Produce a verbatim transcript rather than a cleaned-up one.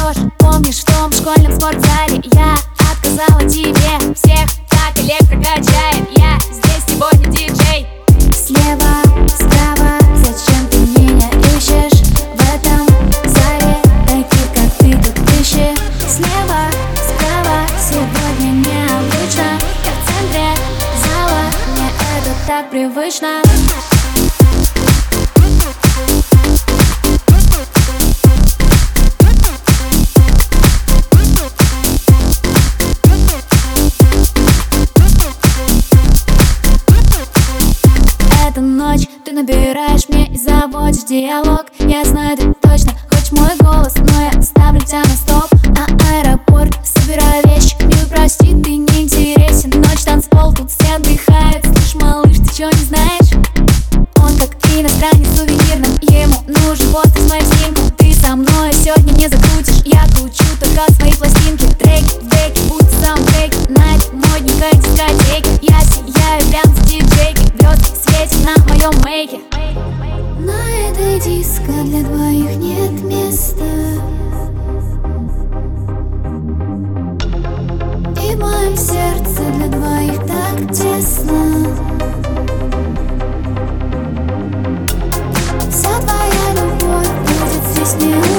даешь. Помнишь, в том школьном спортзале я отказала тебе. Всех так электро качает, я здесь сегодня диджей. Слева, справа, зачем ты меня ищешь? В этом зале таких, как ты, тут тысячи. Слева, справа, сегодня необычно. Я в центре зала, мне это так привычно. Эту ночь ты набираешь мне и заводишь диалог. Я знаю, ты точно хочешь мой голос, но я ставлю тебя на стоп. На аэропорт собираю вещи, милый, прости, ты не интересен. Ночь, танцпол, тут все отдыхают. Слышь, малыш, ты чё не знаешь? Он как иностранец в сувенирном, ему нужен постер с моим снимком. Ты со мной сегодня не закрутишь, я кручу только свои пластинки. Треки, деки, будь саундтреки, на модненькой дискотеке. Я сияю прям с диджейкой, звезды светят на моем мейке. На этой диско для двоих нет места, и в моем сердце для двоих так тесно. Вся твоя любовь будет здесь не